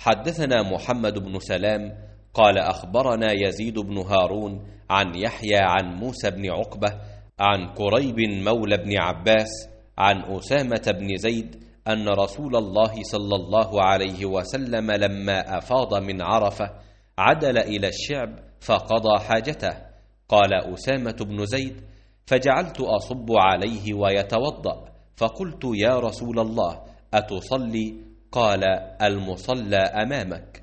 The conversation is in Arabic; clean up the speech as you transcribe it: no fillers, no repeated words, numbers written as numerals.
حدثنا محمد بن سلام قال أخبرنا يزيد بن هارون عن يحيى عن موسى بن عقبة عن كريب مولى بن عباس عن أسامة بن زيد أن رسول الله صلى الله عليه وسلم لما أفاض من عرفة عدل إلى الشعب فقضى حاجته. قال أسامة بن زيد: فجعلت أصب عليه ويتوضأ، فقلت: يا رسول الله، أتصلي؟ قال: المصلى أمامك.